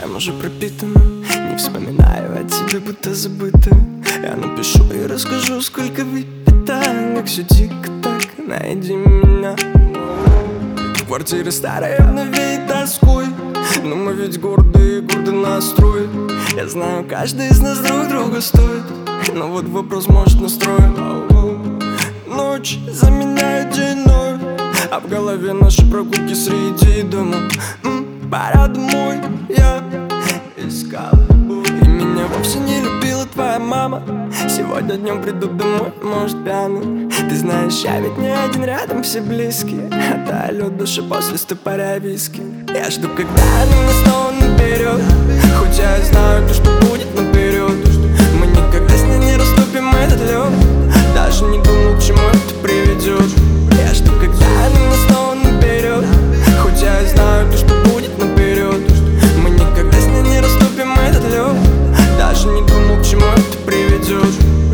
горем уже пропитана. Не вспоминаю о тебе, будто забыто. Я напишу и расскажу, сколько выпито. Как все дико так, найди меня. В квартире старой обнови и тоскуй. Но мы ведь гордые, гордый настрой. Я знаю, каждый из нас друг друга стоит. Но вот вопрос, может, настроен. Ночь заменяет день, а в голове наши прогулки среди дома. Пора домой, я искал любовь. И меня вовсе не любила твоя мама. Сегодня днем приду домой, может, пьяный. Ты знаешь, я ведь не один, рядом все близкие. Отдалю душу после стопоря виски. Я жду, когда она меня снова наберет. Хоть я и знаю то, что будет наперед. Мы никогда с ней не расступим этот лед. Даже не думал, к чему это приведет. Я жду, когда она меня снова наберет. Хоть я и знаю то, что будет наперед. Мы никогда с ней не расступим этот лед. Даже не думал, к чему это приведет.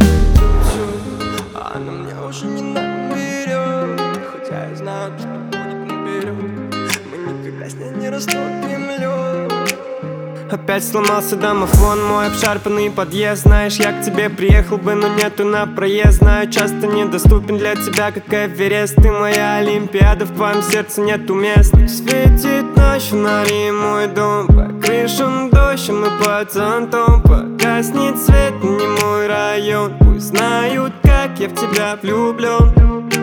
А она мне уже не наберет. Хоть я и знаю, что будет наперед. Мы никогда с ней не расступим лед. Опять сломался домофон, мой обшарпанный подъезд. Знаешь, я к тебе приехал бы, но нету на проезд. Знаю, часто недоступен для тебя, как Эверест. Ты моя Олимпиада, в твоем сердце нету мест. Светит ночь, фонари мой дом. По крышам дождь, мы под зонтом. Погаснет свет, не мой район. Пусть знают, как я в тебя влюблен.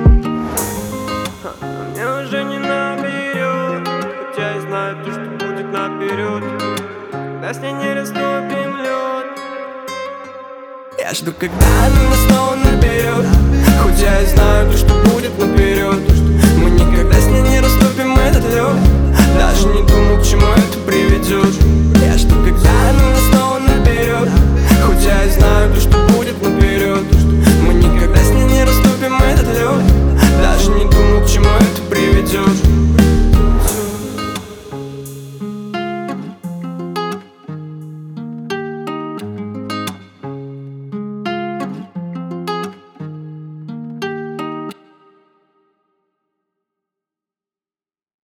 Мне уже не наберет. Хотя я знаю то, что будет наперед. Когда с ней не расступим лед. Я жду, когда она меня снова наберет. Хоть я и знаю то, что будет наперед. Мы никогда с ней не расступим этот лед. Даже не думал, к чему это приведет.